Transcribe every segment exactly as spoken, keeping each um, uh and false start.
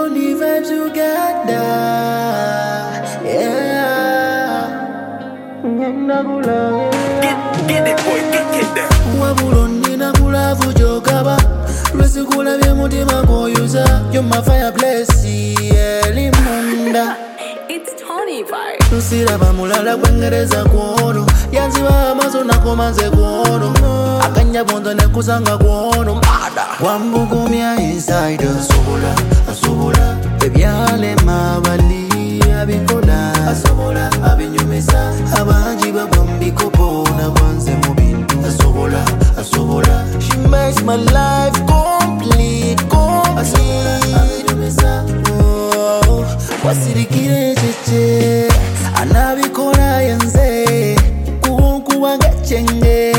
only vibe together. Yeah. Get, get it, boy, get, get that. Wabuloni na kula vujokaba. Lwesi kula bye mutima koyuza. You're my fireplace, elimunda. It's Tony Vibe. Nsiraba mulala kwengereza kuono. Yanziba amazo nakomanze kuono. Akanya bondo nekusanga kuono. Mada wambugumya inside. Asobola, asobola. Ebyale mabali abikola. Asobola, abinyumisa. Abanji babambikopo na kwanze mubintu. Asobola, asobola. She makes my life complete, complete. Asobola, abinyumisa. Oh, wasirikire cheche. Anabikola yenze. Kuhunkuwa ngachenge.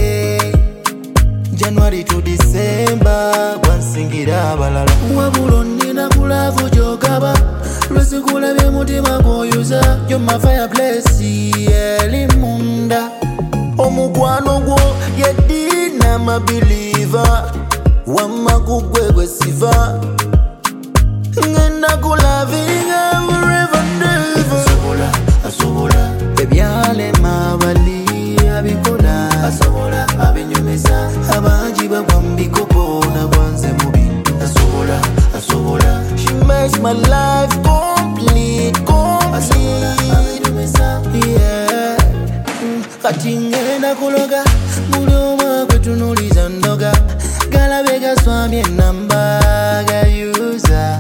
January to December, kwansingira balala. Wabuloni na kula vujokaba. Lwesi kula bye mutima koyuza. You're my fireplace, elimunda. Omukwano gwo yedina ma believer. Wama kugwegwe siva. Ngenda kulavinga forever never. Asobola, asobola. Ebyale mabali abikola. Asobola, abinyumisa. Abanji babambikopo na kwanze mubintu. Asobola, asobola. She makes my life complete, complete. Asobola, abinyumisa. Yeah. Kati ngenda kuloga. Muloma kwetunuliza ndoga. Galabega swami namba gayuza.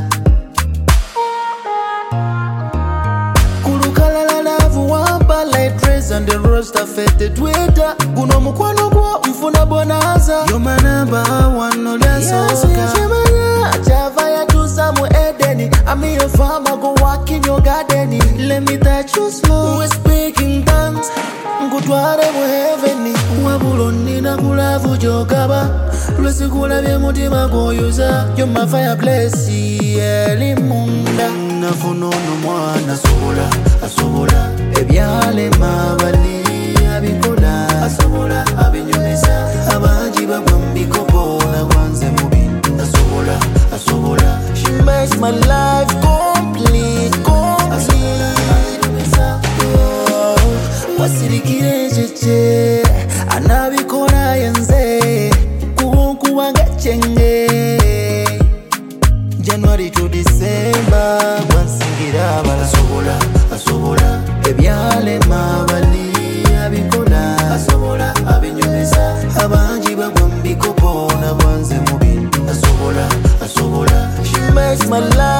Kulukala love wamba like dress and the roster fete Twitter. Kuno mukwano gwo mfuna bonaza. You're my number one no dansoka. Yes, Java ya tusamu Edeni. I'm your farmer go walk in your garden. Let me touch you slow. We're speaking tongues. Ngutware mu heaven. Wabuloni na kula vujokaba. Lwesi kula bye mutima koyuza. You're my fireplace, elimunda. Nafunono mwana asobola, asobola. Ebyale mabali abikola. Asobola, abinyumisa. Abanji babambikopo na kwanze mubintu. Asobola, asobola. She makes my life complete, complete. Oh, wasirikire cheche. Anabikola yenze. Kuhunkuwa ngachenge. January to December, kwansingira bala. Asobola, asobola. Ebyale mabali abikola. Asobola, abinyumisa. Abanji babambikopo na kwanze mubintu. Asobola, asobola. She makes my life